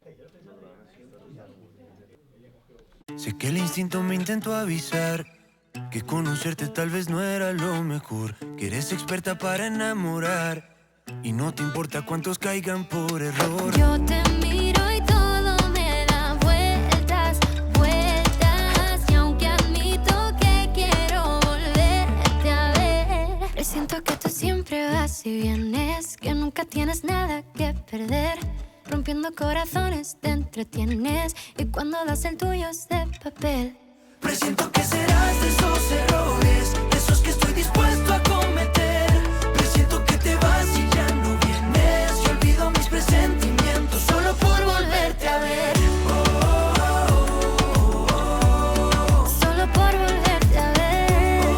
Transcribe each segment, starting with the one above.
Sé que el instinto me intentó avisar que conocerte tal vez no era lo mejor, que eres experta para enamorar y no te importa cuántos caigan por error. Yo te miro y todo me da vueltas, vueltas, y aunque admito que quiero volverte a ver, presiento que tú siempre vas y vienes, que nunca tienes nada que perder. Rompiendo corazones te entretienes y cuando das el tuyo es de papel. Presiento que serás de esos errores, de esos que estoy dispuesto a cometer. Presiento que te vas y ya no vienes, y olvido mis presentimientos solo por volverte a ver. Solo por volverte a ver.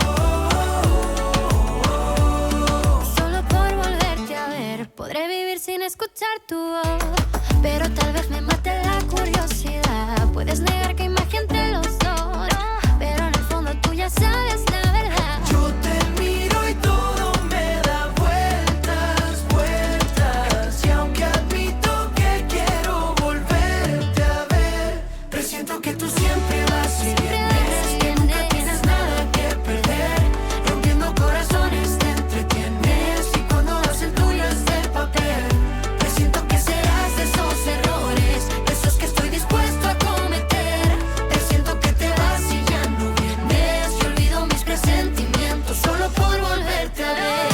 Solo por volverte a ver. Podré vivir sin escuchar tu voz, pero tal vez me mate la curiosidad. Puedes negar que hay magia entre los dos, pero en el fondo tú ya sabes la verdad. Yo te miro y todo me da vueltas, vueltas, y aunque admito que quiero volverte a ver, presiento que tú siempre vas y vienes, que nunca tienes nada que perder. Rompiendo corazones te entretienes y cuando das el tuyo es de papel. Presiento que serás de esos errores, de esos que estoy dispuesto a cometer. Presiento que te vas y ya no vienes, y olvido mis presentimientos solo por volverte a ver.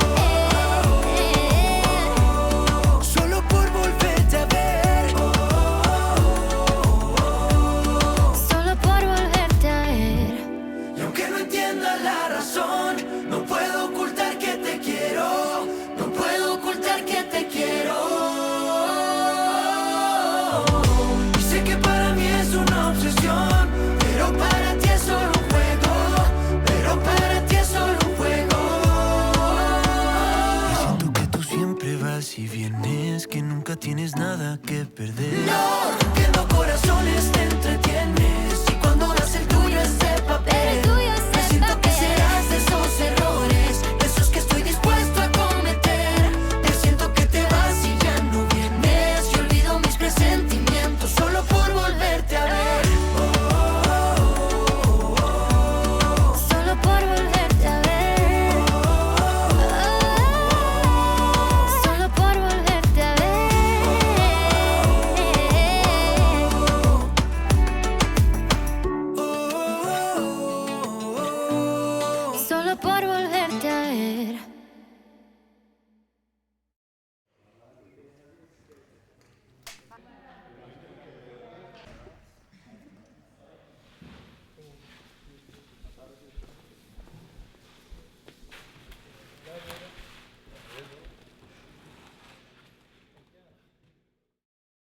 Solo por volverte a ver. Solo por volverte a ver. Y aunque no entienda la razón, no puedo ocultar que te quiero, no puedo ocultar que te quiero. Y sé que para mí es una obsesión, pero para ti es solo un juego, pero para ti es solo un juego. Y siento que tú siempre vas y vienes, que nunca tienes nada que perder. No, rompiendo corazones te